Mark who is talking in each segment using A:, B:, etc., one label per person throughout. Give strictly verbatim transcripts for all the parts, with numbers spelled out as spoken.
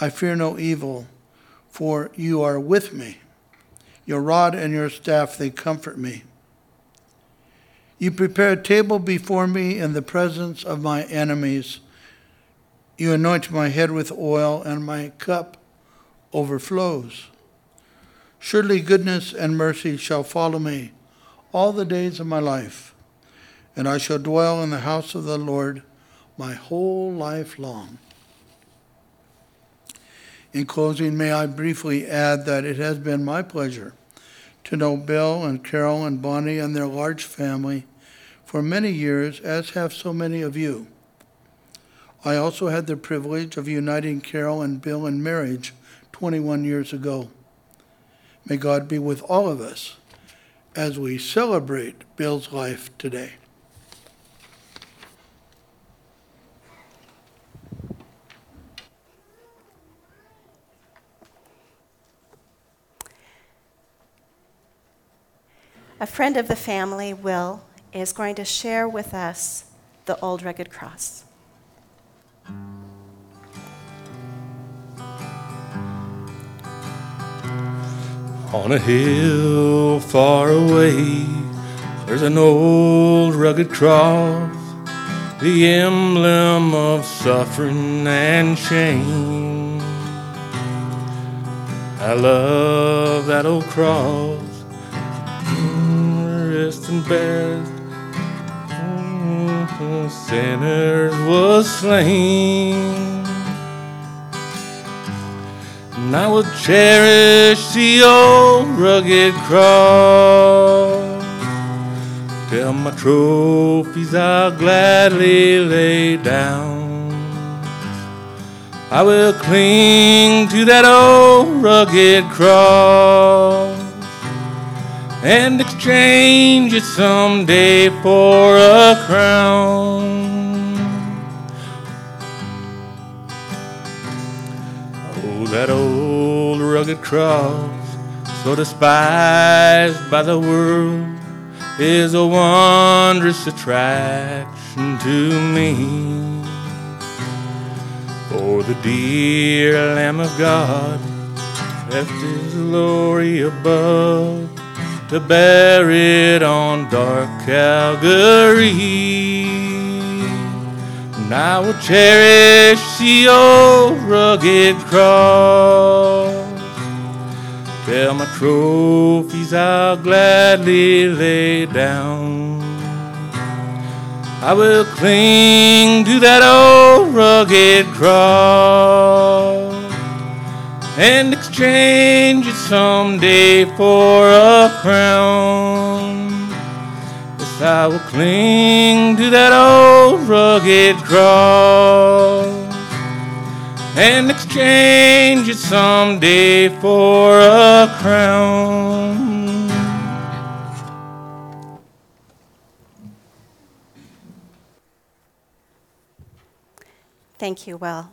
A: I fear no evil, for you are with me. Your rod and your staff, they comfort me. You prepare a table before me in the presence of my enemies. You anoint my head with oil, and my cup overflows. Surely goodness and mercy shall follow me all the days of my life, and I shall dwell in the house of the Lord my whole life long. In closing, may I briefly add that it has been my pleasure to know Bill and Carol and Bonnie and their large family for many years, as have so many of you. I also had the privilege of uniting Carol and Bill in marriage twenty-one years ago. May God be with all of us as we celebrate Bill's life today.
B: A friend of the family, Will, is going to share with us the old rugged cross.
C: On a hill far away, there's an old rugged cross, the emblem of suffering and shame. I love that old cross, rest and best, sinners was slain. And I will cherish the old rugged cross, till my trophies I'll gladly lay down. I will cling to that old rugged cross and exchange it someday for a crown. Oh, that old rugged cross, so despised by the world, is a wondrous attraction to me. For the dear Lamb of God left his glory above to bear it on dark Calvary. And I will cherish the old rugged cross, till my trophies I'll gladly lay down. I will cling to that old rugged cross and exchange it someday for a crown. Yes, I will cling to that old rugged cross and exchange it someday for a crown.
B: Thank you, Will.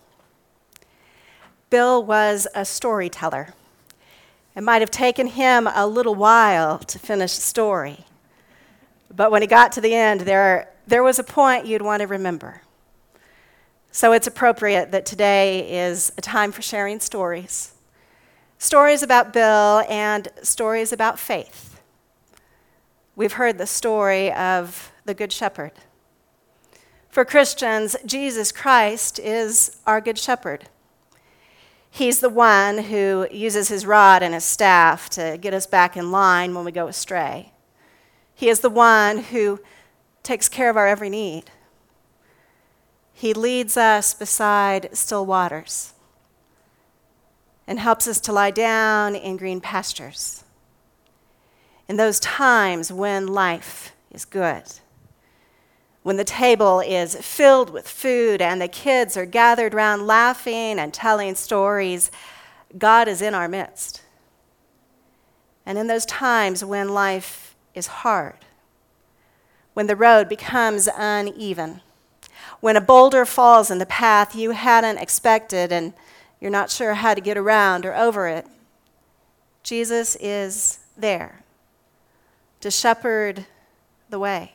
B: Bill was a storyteller. It might have taken him a little while to finish the story, but when he got to the end, there, there was a point you'd want to remember. So it's appropriate that today is a time for sharing stories. Stories about Bill and stories about faith. We've heard the story of the Good Shepherd. For Christians, Jesus Christ is our Good Shepherd. He's the one who uses his rod and his staff to get us back in line when we go astray. He is the one who takes care of our every need. He leads us beside still waters and helps us to lie down in green pastures. In those times when life is good, when the table is filled with food and the kids are gathered around laughing and telling stories, God is in our midst. And in those times when life is hard, when the road becomes uneven, when a boulder falls in the path you hadn't expected and you're not sure how to get around or over it, Jesus is there to shepherd the way.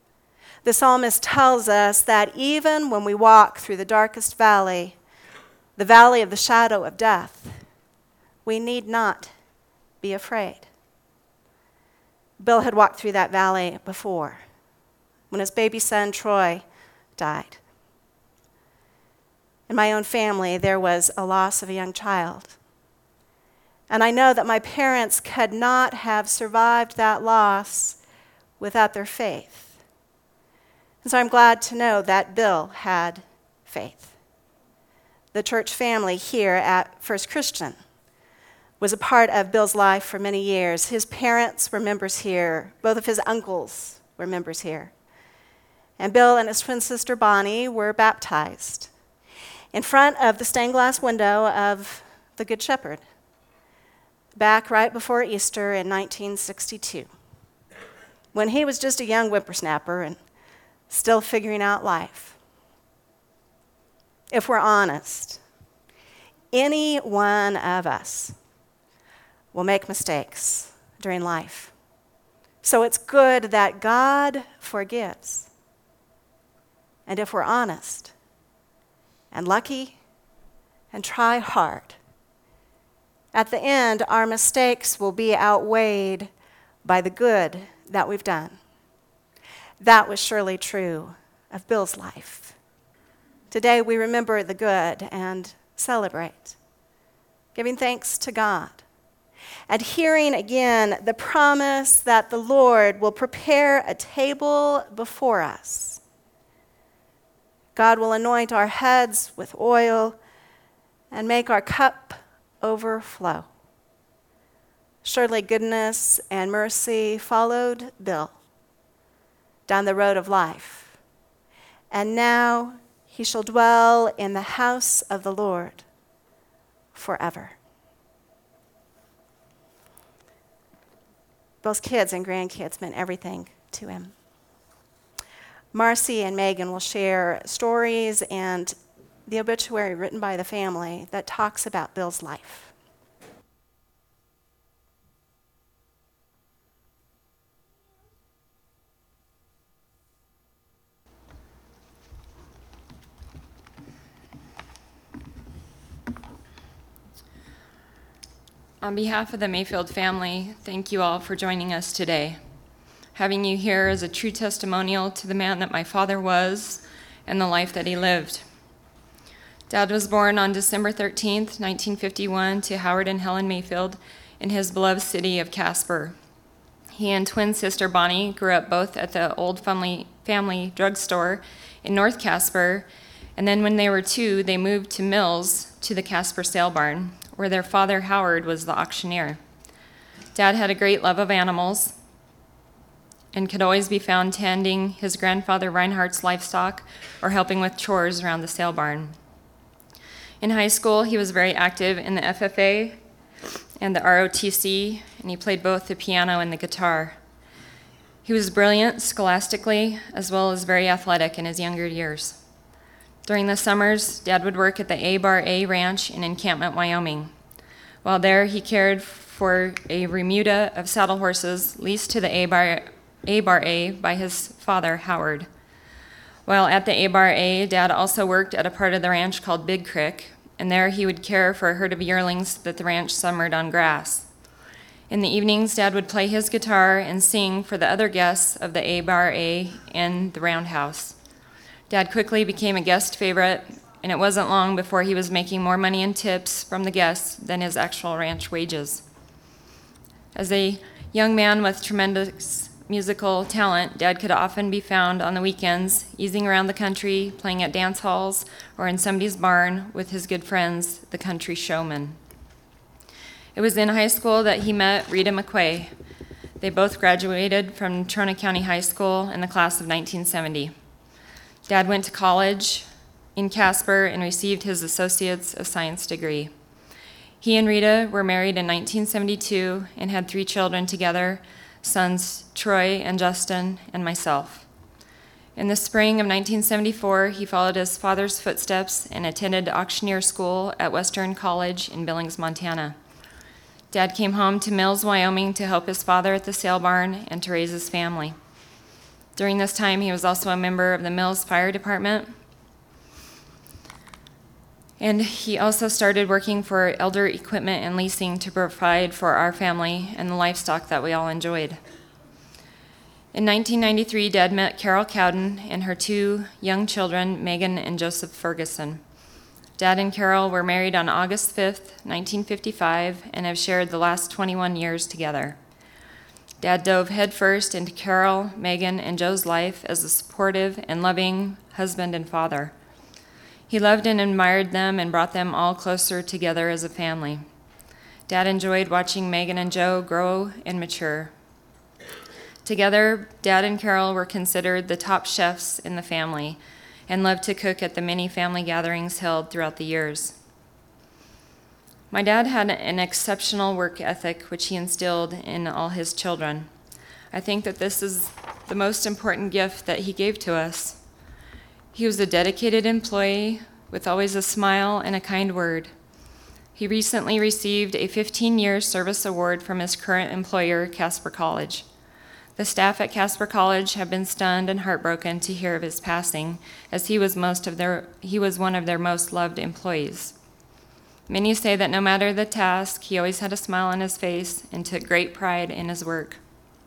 B: The psalmist tells us that even when we walk through the darkest valley, the valley of the shadow of death, we need not be afraid. Bill had walked through that valley before, when his baby son, Troy, died. In my own family, there was a loss of a young child. And I know that my parents could not have survived that loss without their faith. And so I'm glad to know that Bill had faith. The church family here at First Christian was a part of Bill's life for many years. His parents were members here. Both of his uncles were members here. And Bill and his twin sister Bonnie were baptized in front of the stained glass window of the Good Shepherd, back right before Easter in nineteen sixty-two, when he was just a young whippersnapper and still figuring out life. If we're honest, any one of us will make mistakes during life. So it's good that God forgives. And if we're honest and lucky and try hard, at the end, our mistakes will be outweighed by the good that we've done. That was surely true of Bill's life. Today, we remember the good and celebrate, giving thanks to God, and hearing again the promise that the Lord will prepare a table before us. God will anoint our heads with oil and make our cup overflow. Surely goodness and mercy followed Bill down the road of life, and now he shall dwell in the house of the Lord forever. Bill's kids and grandkids meant everything to him. Marcy and Megan will share stories and the obituary written by the family that talks about Bill's life.
D: On behalf of the Mayfield family, thank you all for joining us today. Having you here is a true testimonial to the man that my father was and the life that he lived. Dad was born on December thirteenth, nineteen fifty-one, to Howard and Helen Mayfield in his beloved city of Casper. He and twin sister Bonnie grew up both at the old family, family drugstore in North Casper, and then when they were two, they moved to Mills to the Casper sale barn, where their father Howard was the auctioneer. Dad had a great love of animals and could always be found tending his grandfather Reinhardt's livestock or helping with chores around the sale barn. In high school, he was very active in the F F A and the R O T C, and he played both the piano and the guitar. He was brilliant scholastically, as well as very athletic in his younger years. During the summers, Dad would work at the A-Bar A Ranch in Encampment, Wyoming. While there, he cared for a remuda of saddle horses leased to the A-Bar A-Bar A by his father, Howard. While at the A-Bar A, Dad also worked at a part of the ranch called Big Creek, and there he would care for a herd of yearlings that the ranch summered on grass. In the evenings, Dad would play his guitar and sing for the other guests of the A-Bar A in the roundhouse. Dad quickly became a guest favorite, and it wasn't long before he was making more money in tips from the guests than his actual ranch wages. As a young man with tremendous musical talent, Dad could often be found on the weekends, easing around the country, playing at dance halls, or in somebody's barn with his good friends, the Country Showmen. It was in high school that he met Rita McQuay. They both graduated from Trona County High School in the class of nineteen seventy. Dad went to college in Casper and received his Associates of Science degree. He and Rita were married in nineteen seventy-two and had three children together, sons Troy and Justin and myself. In the spring of nineteen seventy-four, he followed his father's footsteps and attended auctioneer school at Western College in Billings, Montana. Dad came home to Mills, Wyoming to help his father at the sale barn and to raise his family. During this time, he was also a member of the Mills Fire Department. And he also started working for Elder Equipment and Leasing to provide for our family and the livestock that we all enjoyed. In nineteen ninety-three, Dad met Carol Cowden and her two young children, Megan and Joseph Ferguson. Dad and Carol were married on August fifth, nineteen fifty-five, and have shared the last twenty-one years together. Dad dove headfirst into Carol, Megan, and Joe's life as a supportive and loving husband and father. He loved and admired them and brought them all closer together as a family. Dad enjoyed watching Megan and Joe grow and mature. Together, Dad and Carol were considered the top chefs in the family and loved to cook at the many family gatherings held throughout the years. My dad had an exceptional work ethic, which he instilled in all his children. I think that this is the most important gift that he gave to us. He was a dedicated employee with always a smile and a kind word. He recently received a fifteen-year service award from his current employer, Casper College. The staff at Casper College have been stunned and heartbroken to hear of his passing, as he was most of their he was one of their most loved employees. Many say that no matter the task, he always had a smile on his face and took great pride in his work.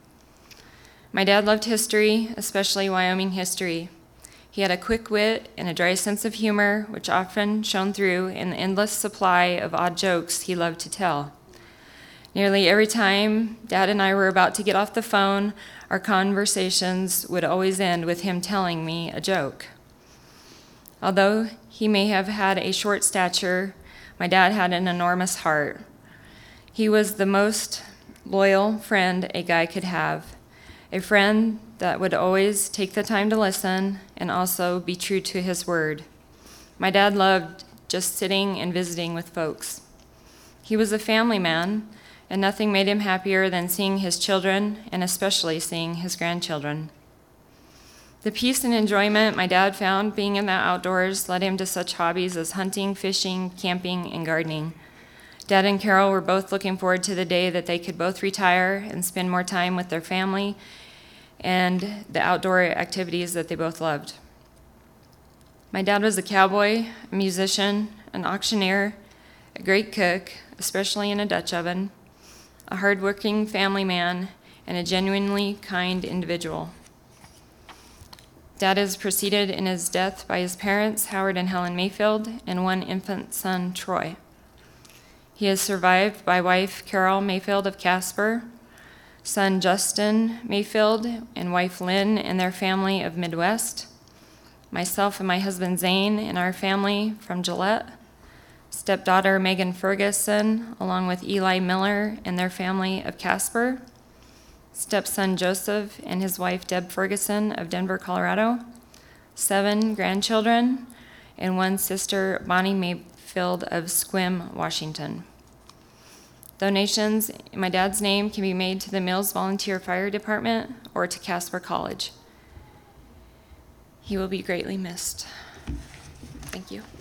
D: My dad loved history, especially Wyoming history. He had a quick wit and a dry sense of humor, which often shone through in the endless supply of odd jokes he loved to tell. Nearly every time Dad and I were about to get off the phone, our conversations would always end with him telling me a joke. Although he may have had a short stature, my dad had an enormous heart. He was the most loyal friend a guy could have, a friend that would always take the time to listen and also be true to his word. My dad loved just sitting and visiting with folks. He was a family man, and nothing made him happier than seeing his children, and especially seeing his grandchildren. The peace and enjoyment my dad found being in the outdoors led him to such hobbies as hunting, fishing, camping, and gardening. Dad and Carol were both looking forward to the day that they could both retire and spend more time with their family and the outdoor activities that they both loved. My dad was a cowboy, a musician, an auctioneer, a great cook, especially in a Dutch oven, a hardworking family man, and a genuinely kind individual. Dad is preceded in his death by his parents, Howard and Helen Mayfield, and one infant son, Troy. He is survived by wife Carol Mayfield of Casper, son Justin Mayfield, and wife Lynn and their family of Midwest, myself and my husband Zane and our family from Gillette, stepdaughter Megan Ferguson, along with Eli Miller and their family of Casper, stepson Joseph and his wife Deb Ferguson of Denver, Colorado, seven grandchildren, and one sister, Bonnie Mayfield of Sequim, Washington. Donations in my dad's name can be made to the Mills Volunteer Fire Department or to Casper College. He will be greatly missed. Thank you.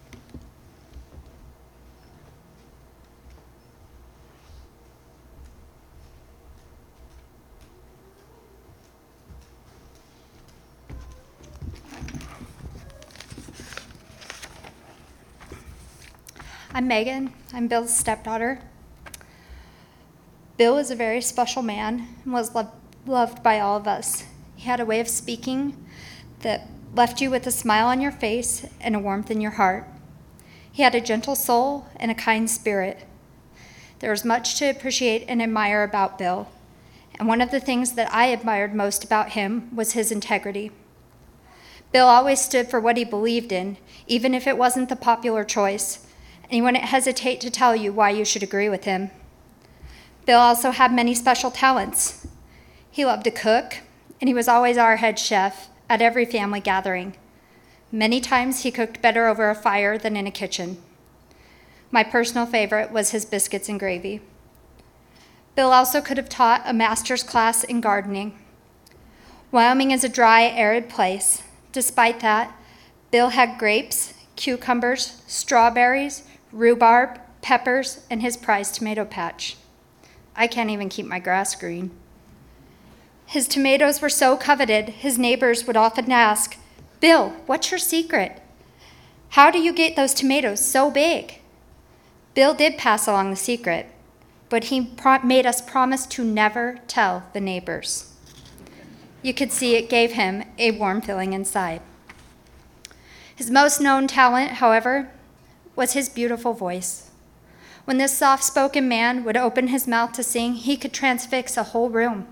E: I'm Megan. I'm Bill's stepdaughter. Bill was a very special man and was lo- loved by all of us. He had a way of speaking that left you with a smile on your face and a warmth in your heart. He had a gentle soul and a kind spirit. There was much to appreciate and admire about Bill, and one of the things that I admired most about him was his integrity. Bill always stood for what he believed in, even if it wasn't the popular choice, and he wouldn't hesitate to tell you why you should agree with him. Bill also had many special talents. He loved to cook, and he was always our head chef at every family gathering. Many times he cooked better over a fire than in a kitchen. My personal favorite was his biscuits and gravy. Bill also could have taught a master's class in gardening. Wyoming is a dry, arid place. Despite that, Bill had grapes, cucumbers, strawberries, rhubarb, peppers, and his prized tomato patch. I can't even keep my grass green. His tomatoes were so coveted, his neighbors would often ask, "Bill, what's your secret?" How do you get those tomatoes so big? Bill did pass along the secret, but he pro- made us promise to never tell the neighbors. You could see it gave him a warm feeling inside. His most known talent, however, was his beautiful voice. When this soft-spoken man would open his mouth to sing, he could transfix a whole room.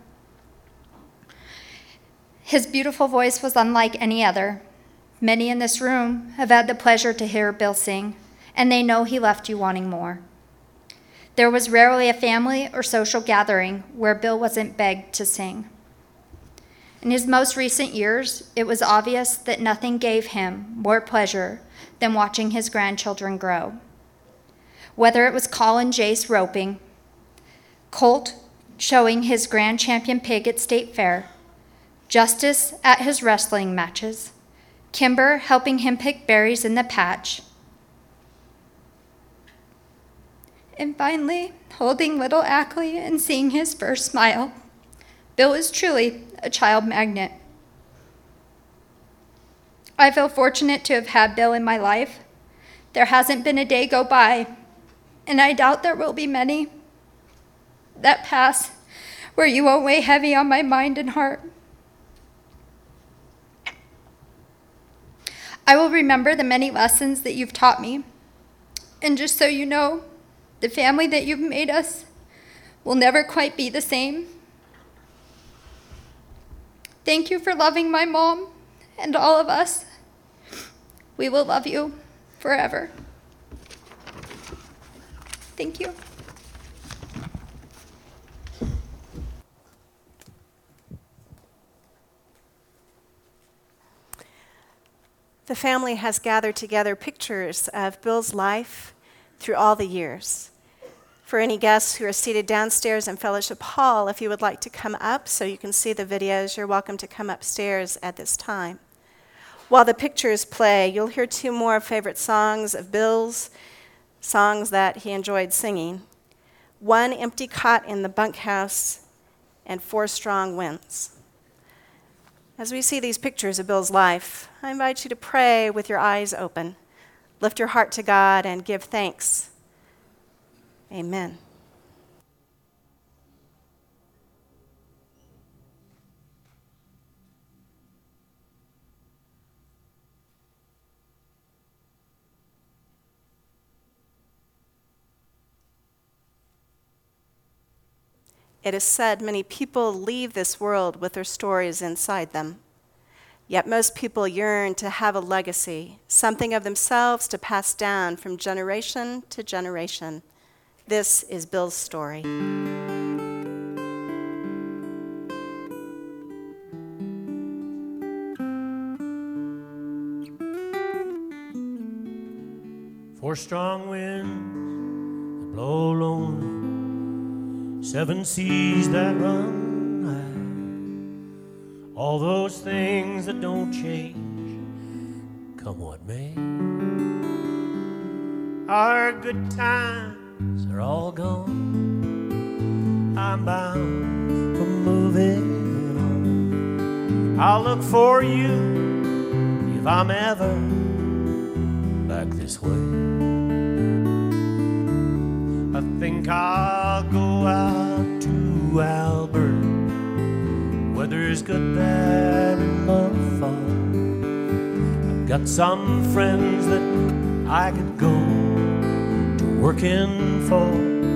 E: His beautiful voice was unlike any other. Many in this room have had the pleasure to hear Bill sing, and they know he left you wanting more. There was rarely a family or social gathering where Bill wasn't begged to sing. In his most recent years, it was obvious that nothing gave him more pleasure than watching his grandchildren grow. Whether it was Colin Jace roping, Colt showing his grand champion pig at State Fair, Justice at his wrestling matches, Kimber helping him pick berries in the patch, and finally holding little Ackley and seeing his first smile, Bill is truly a child magnet. I feel fortunate to have had Bill in my life. There hasn't been a day go by, and I doubt there will be many that pass where you won't weigh heavy on my mind and heart. I will remember the many lessons that you've taught me, and just so you know, the family that you've made us will never quite be the same. Thank you for loving my mom and all of us. We will love you forever. Thank you.
B: The family has gathered together pictures of Bill's life through all the years. For any guests who are seated downstairs in Fellowship Hall, if you would like to come up so you can see the videos, you're welcome to come upstairs at this time. While the pictures play, you'll hear two more favorite songs of Bill's, songs that he enjoyed singing. One Empty Cot in the Bunkhouse and Four Strong Winds. As we see these pictures of Bill's life, I invite you to pray with your eyes open. Lift your heart to God and give thanks. Amen. It is said many people leave this world with their stories inside them. Yet most people yearn to have a legacy, something of themselves to pass down from generation to generation. This is Bill's story.
F: Four strong winds that blow lonely, seven seas that run high, all those things that don't change, come what may. Our good times are all gone, I'm bound for moving on. I'll look for you if I'm ever back this way. I think I'll go out to Albert. Weather's good there in the fall. I've got some friends that I could go to working for.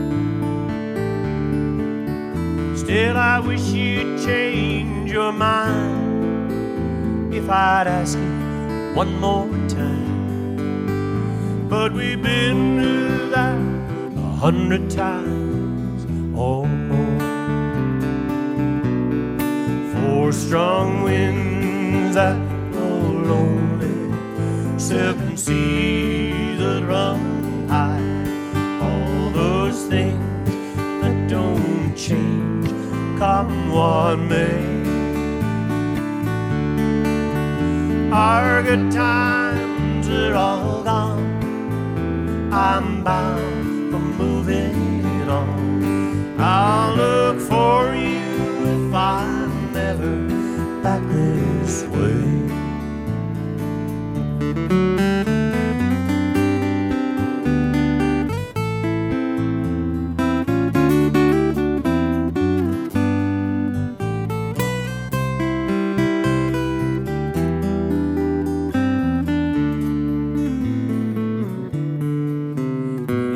F: Still, I wish you'd change your mind if I'd ask you one more time. But we've been through that a hundred times or more. Four strong winds that blow lonely, seven seas that run high, all those things that don't change, come what may. Our good times are all gone, I'm bound for moving on. I'll look for you if I'm ever back this way.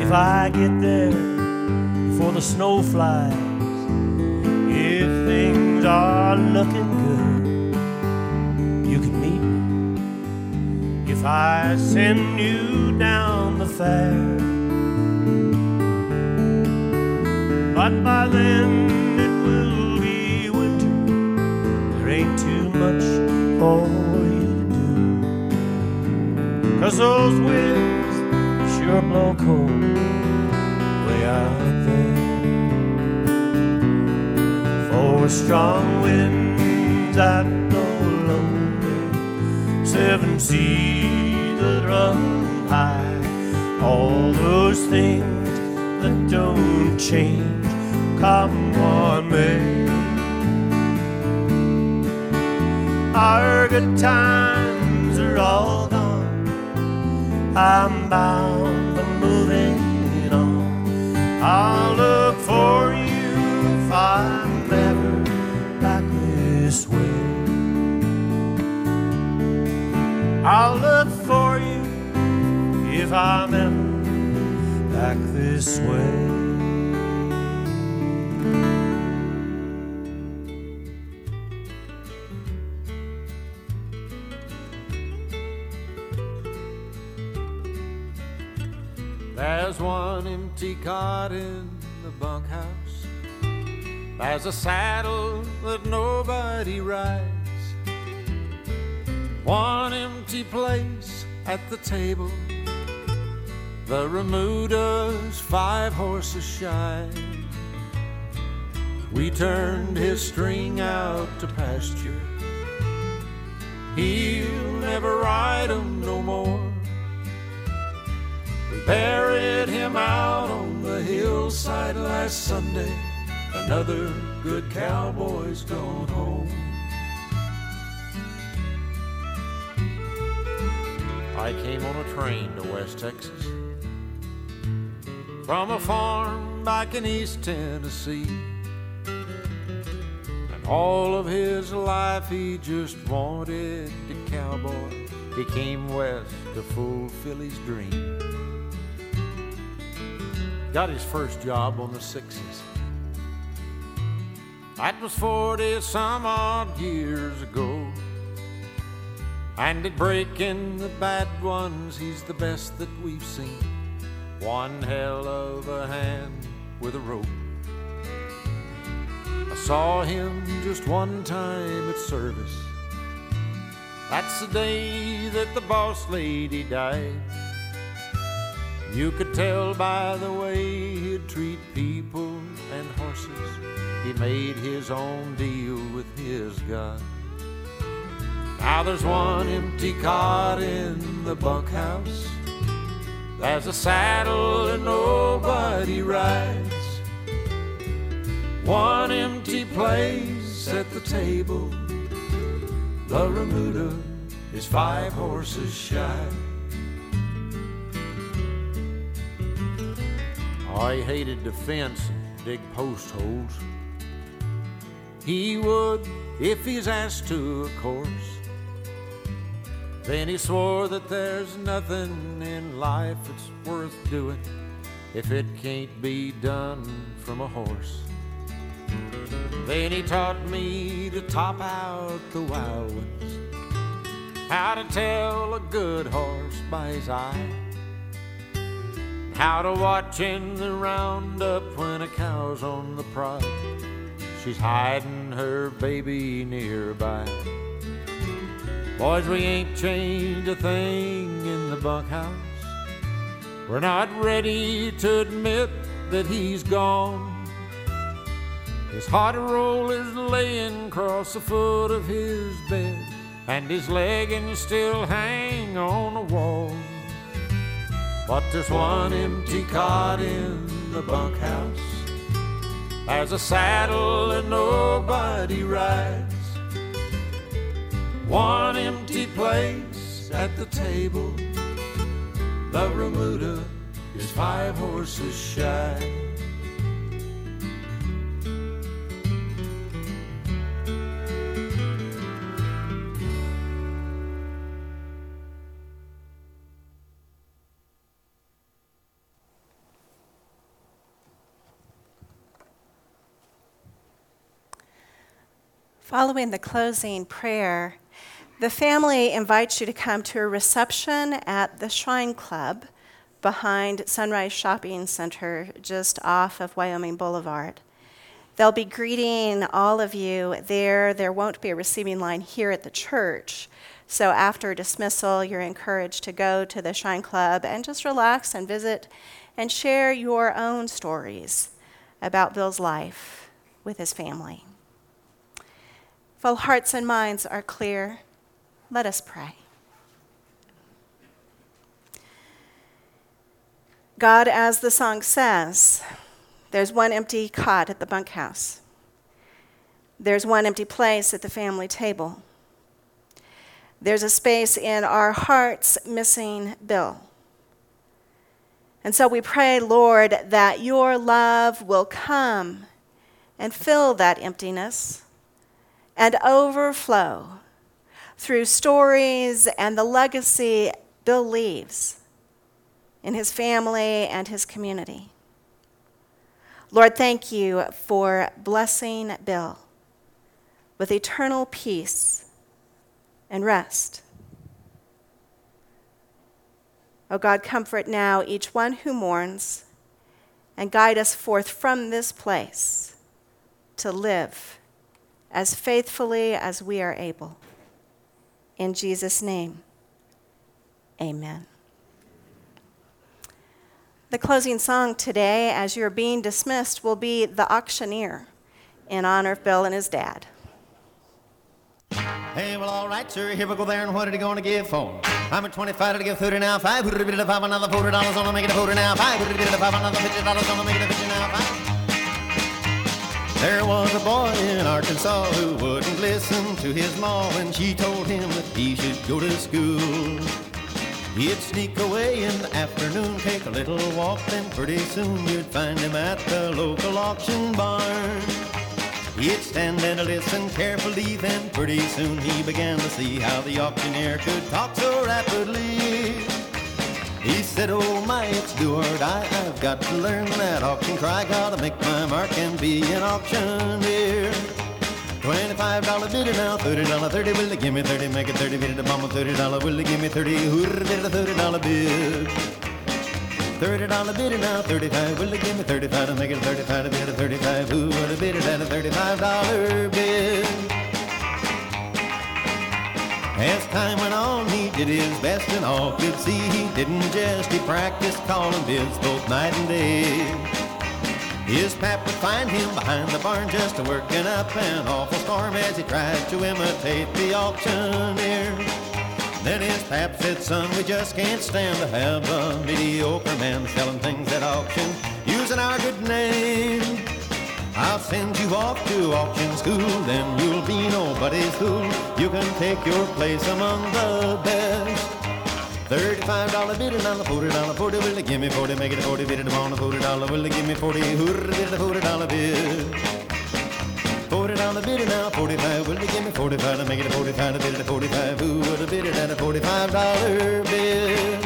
F: if I get there before the snow flies, if things are looking good, you can meet me if I send you down the fair. But by then it will be winter, there ain't too much for you to do, 'cause those winds sure blow cold way out there. For strong winds that blow lonely, seven seas that run high, all those things that don't change, come what may. Our good times are all gone, I'm bound for moving on. I'll look for you if I'm ever back this way. I'll look for you if I'm ever back this way.
G: There's one empty cot in the bunkhouse. There's a saddle that nobody rides. One empty place at the table. The Remuda's five horses shine. We turned his string out to pasture. He'll never ride 'em no more. We buried him out on the hillside last Sunday. Another good cowboy's gone home. I came on a train to West Texas from a farm back in East Tennessee. And all of his life he just wanted to cowboy. He came west to fulfill his dream. Got his first job on the sixes. That was forty some odd years ago. And at breaking the bad ones, he's the best that we've seen. One hell of a hand with a rope. I saw him just one time at service. That's the day that the boss lady died. You could tell by the way he'd treat people and horses. He made his own deal with his God. Now there's one empty cot in the bunkhouse. There's a saddle that nobody rides. One empty place at the table. The Remuda is five horses shy. I hated to fence and dig post holes. He would if he's asked to, of course. Then he swore that there's nothing in life that's worth doing if it can't be done from a horse. Then he taught me to top out the wild ones, how to tell a good horse by his eye, how to watch in the roundup when a cow's on the prod. She's hiding her baby nearby. Boys, we ain't changed a thing in the bunkhouse. We're not ready to admit that he's gone. His hot roll is laying across the foot of his bed, and his leggings still hang on the wall. But there's one empty cot in the bunkhouse. There's a saddle that nobody rides. One empty place at the table. The Remuda is five horses shy.
B: Following the closing prayer, the family invites you to come to a reception at the Shrine Club behind Sunrise Shopping Center, just off of Wyoming Boulevard. They'll be greeting all of you there. There won't be a receiving line here at the church. So after dismissal, you're encouraged to go to the Shrine Club and just relax and visit and share your own stories about Bill's life with his family. If all hearts and minds are clear, let us pray. God, as the song says, there's one empty cot at the bunkhouse. There's one empty place at the family table. There's a space in our hearts missing Bill. And so we pray, Lord, that your love will come and fill that emptiness and overflow through stories and the legacy Bill leaves in his family and his community. Lord, thank you for blessing Bill with eternal peace and rest. O God, comfort now each one who mourns and guide us forth from this place to live as faithfully as we are able. In Jesus' name, amen. The closing song today, as you're being dismissed, will be The Auctioneer in honor of Bill and his dad.
H: Hey, well, all right, sir, here we go there, and what are you going to give for 'em? I'm at twenty-five to give thirty now, five, put a bit of five, another forty dollars on to make it a forty now, five, put a bit of five, another fifty dollars on to make it a fifty now, five. There was a boy in Arkansas who wouldn't listen to his ma when she told him that he should go to school. He'd sneak away in the afternoon, take a little walk, then pretty soon you'd find him at the local auction barn. He'd stand and listen carefully, then pretty soon he began to see how the auctioneer could talk so rapidly. He said, oh my, it's do or die, I've got to learn that auction cry, gotta make my mark and be an auctioneer. twenty-five dollar bidder now, thirty dollar, thirty, will they give me thirty, make it thirty, bid it a bomb, thirty dollar, will they give me thirty, hooter, bid a thirty dollar bid. thirty dollar bidder now, thirty-five, will they give me thirty-five to make it a thirty-five to bid a thirty-five, who would have bid it at a thirty-five dollar bid. As time went on, he did his best and all could see he didn't jest, he practiced calling bids both night and day. His pap would find him behind the barn just working up an awful storm as he tried to imitate the auctioneer. Then his pap said, son, we just can't stand to have a mediocre man selling things at auction using our good name. I'll send you off to auction school, then you'll be nobody's fool. You can take your place among the best. thirty-five dollar bidder now, forty dollar, forty, will they give me forty, make it a forty, bid it on a forty dollar, will they give me forty, hooter, bid it a forty dollar bid. forty dollar bidder now, forty-five, will they give me forty-five to make it a forty-five, to bid it a forty-five, who would have bid it at a forty-five dollar bid.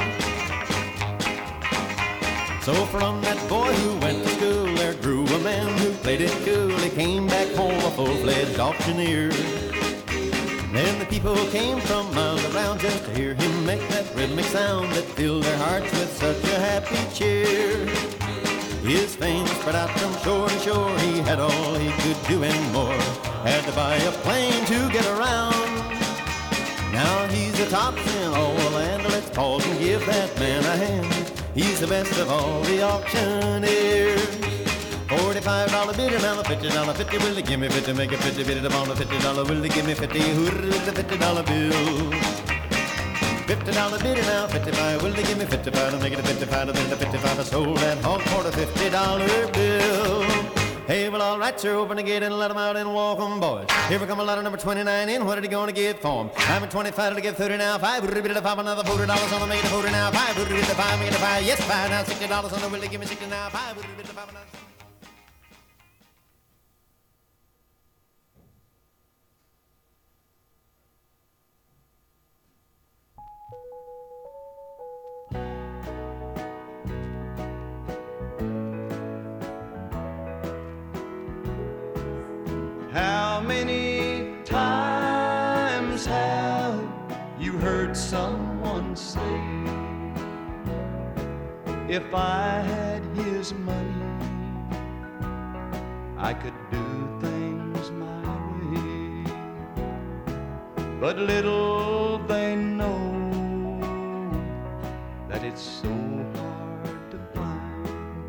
H: So from that boy who went to school, there grew a man who played it cool. He came back home a full-fledged auctioneer. Then the people came from miles around just to hear him make that rhythmic sound that filled their hearts with such a happy cheer. His fame spread out from shore to shore. He had all he could do and more. Had to buy a plane to get around. Now he's the top in all the land. Let's pause and give that man a hand. He's the best of all the auctioneers. forty-five dollar bidder, now the fifty dollar fifty, will they give me fifty, make it fifty, bid it on the fifty dollar, will they give me fifty, hooter, is the fifty dollar bill. fifty dollar bidder now, fifty-five, will they give me fifty-five, to make it a fifty-five, to bid it a fifty-five, I sold that hog for the fifty dollar bill. Hey, well, all right, sir, open the gate and let them out and walk 'em, boys. Here we come a letter number twenty-nine in. What are you going to give for 'em? I'm at twenty-five to give thirty now. Five, would it be the five, another forty dollars on the make it a forty now. Five, would it be the five, make it a five. Yes, five, now sixty dollars on the will they give me sixty now. Five, would it be the five, another.
I: How many heard someone say, if I had his money, I could do things my way. But little they know that it's so hard to find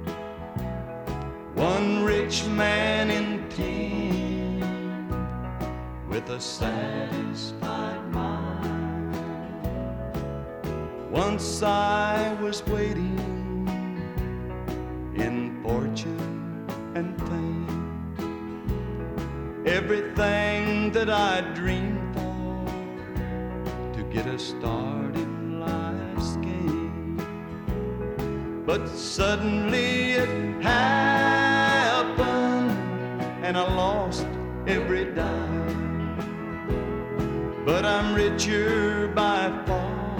I: one rich man in ten with a satisfied mind. Once I was waiting in fortune and fame, everything that I dreamed for to get a start in life's game. But suddenly it happened and I lost every dime. But I'm richer by far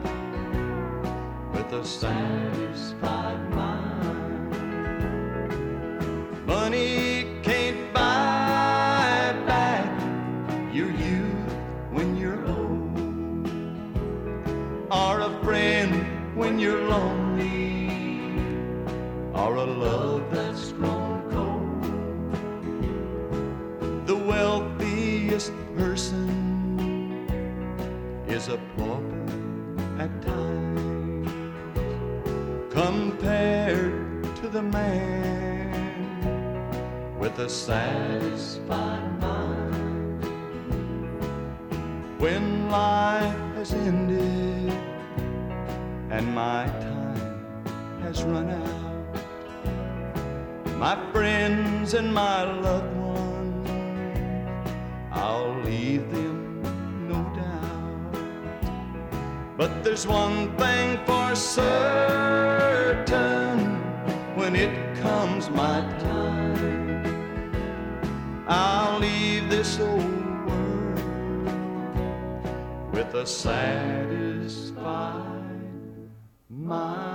I: with a satisfied mind. Money can't buy back your youth when you're old, or a friend when you're lonely, or a love that's grown cold. The wealthiest person is a pauper at times compared to the man with a satisfied mind. When life has ended and my time has run out, my friends and my loved ones, I'll leave them no doubt. But there's one thing for certain, when it comes my time, I'll leave this old world with a satisfied mind.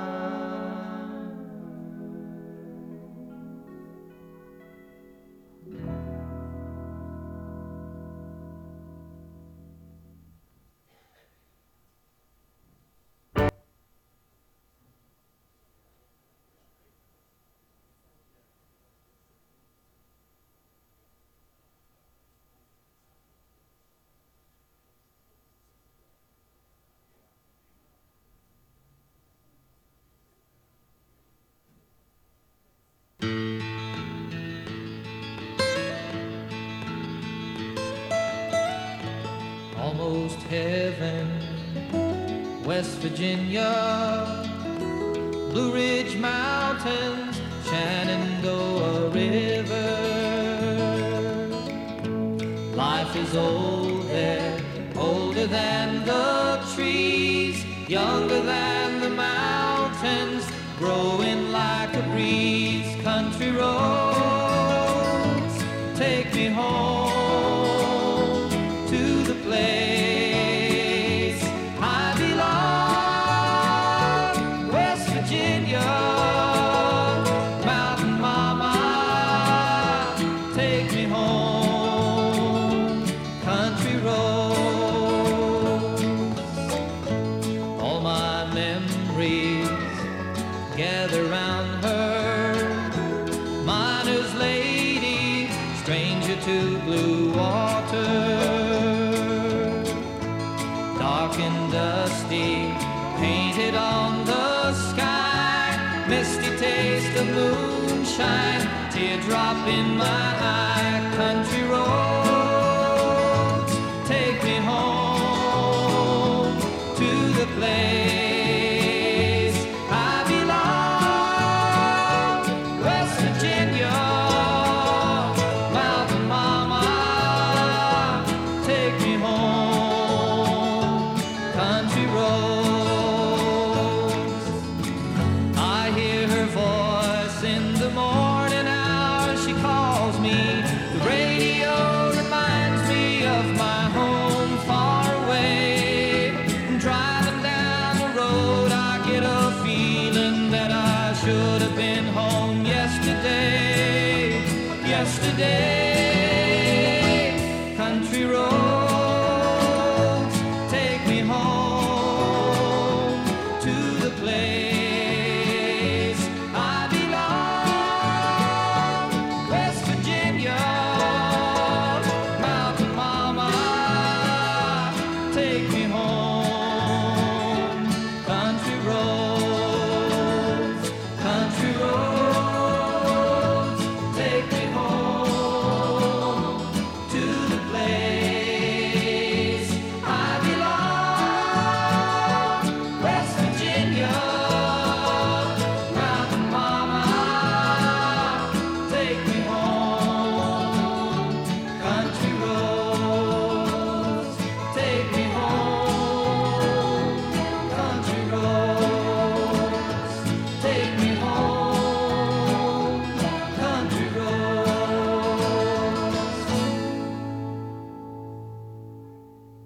J: Almost heaven, West Virginia, Blue Ridge Mountains, Shenandoah River. Life is old there, older than the trees, younger than the mountains, growing like a breeze. Country roads, take me home to the place I belong, West Virginia, Mountain Mama, take me home, country roads. All my memories gather round her, miner's lady, stranger to blue water. Dark and dusty, painted on the sky, misty taste of moonshine, teardrop in my eye. Country roads, take me home to the place I belong, West Virginia, Mountain Mama, take me home, country roads. I hear her voice in the morning hour, she calls me. The radio reminds me of my home far away. Driving down the road, I get a feeling that I should have been home yesterday, yesterday.